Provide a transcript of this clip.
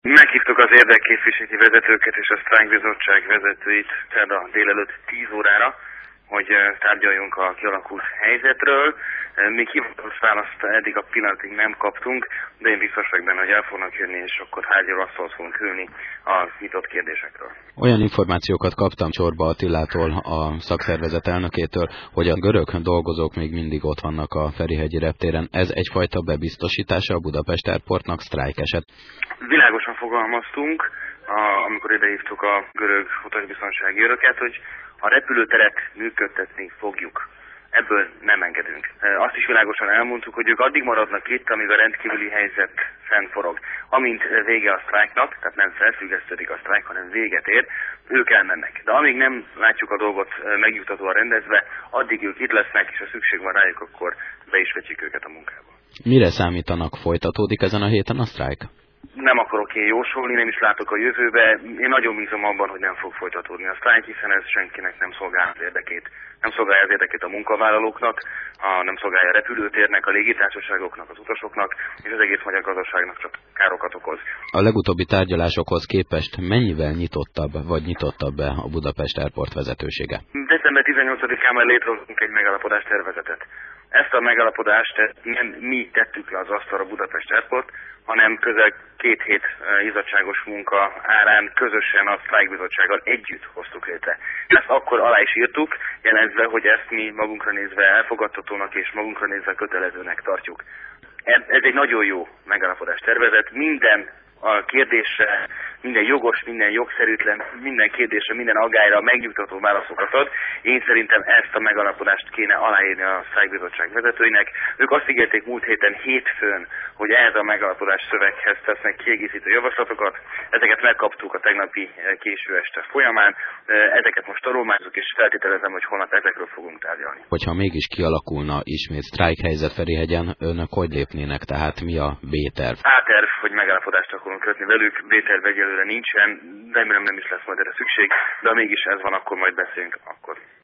Meghívtuk az érdekképviseleti vezetőket és a sztrájkbizottság vezetőit szerda délelőtt 10 órára, hogy tárgyaljunk a kialakult helyzetről. Még hivatalos választ eddig a pillanatig nem kaptunk, de én biztos vagyok benne, hogy el fognak jönni, és akkor tárgyaló asztalhoz fogunk ülni a nyitott kérdésekről. Olyan információkat kaptam Csorba Attilától, a szakszervezet elnökétől, hogy a görög dolgozók még mindig ott vannak a Ferihegyi reptéren. Ez egyfajta bebiztosítása a Budapest Airportnak sztrájk eset? Világosan fogalmaztunk, amikor idehívtuk a görög utasbiztonsági őröket, hogy a repülőteret működtetni fogjuk. Ebből nem engedünk. Azt is világosan elmondtuk, hogy ők addig maradnak itt, amíg a rendkívüli helyzet fennforog. Amint vége a sztrájknak, tehát nem felfüggesztődik a sztrájk, hanem véget ér, ők elmennek. De amíg nem látjuk a dolgot megnyugtatóan rendezve, addig ők itt lesznek, és ha szükség van rájuk, akkor be is vetjük őket a munkába. Mire számítanak? Folytatódik ezen a héten a sztrájk? Nem akarok én jósolni, nem is látok a jövőbe. Én nagyon bízom abban, hogy nem fog folytatódni a sztrájk, hiszen ez senkinek nem szolgálja az érdekét. Nem szolgálja az érdekét a munkavállalóknak, nem szolgálja a repülőtérnek, a légitársaságoknak, az utasoknak, és az egész magyar gazdaságnak csak károkat okoz. A legutóbbi tárgyalásokhoz képest mennyivel nyitottabb a Budapest Airport vezetősége? December 18-án már létrehoztunk egy megállapodás tervezetet. Ezt a megállapodást nem mi tettük le az asztalra Budapest Airport, hanem közel 2 hét izzadságos munka árán közösen a sztrájkbizottsággal együtt hoztuk létre. Ezt akkor alá is írtuk, jelezve, hogy ezt mi magunkra nézve elfogadhatónak és magunkra nézve kötelezőnek tartjuk. Ez egy nagyon jó megállapodás tervezet, minden a kérdésre, minden jogos, minden jogszerűtlen, minden kérdésre, minden aggályra megnyugtató válaszokat ad. Én szerintem ezt a megállapodást kéne aláírni a sztrájkbizottság vezetőinek. Ők azt ígérték múlt héten hétfőn, hogy ehhez a megállapodás szöveghez tesznek kiegészítő javaslatokat. Ezeket megkaptuk a tegnapi késő este folyamán. Ezeket most tanulmányozunk, és feltételezem, hogy holnap ezekről fogunk tárgyalni. Hogyha mégis kialakulna ismét sztrájkhelyzet Ferihegyen, önök hogy lépnének? Tehát mi a B-terv? A-terv, hogy megállapodást akarunk kötni velük, B-terv egyelőre nincsen, remélem nem is lesz majd erre szükség, de ha mégis ez van, akkor majd beszélünk akkor.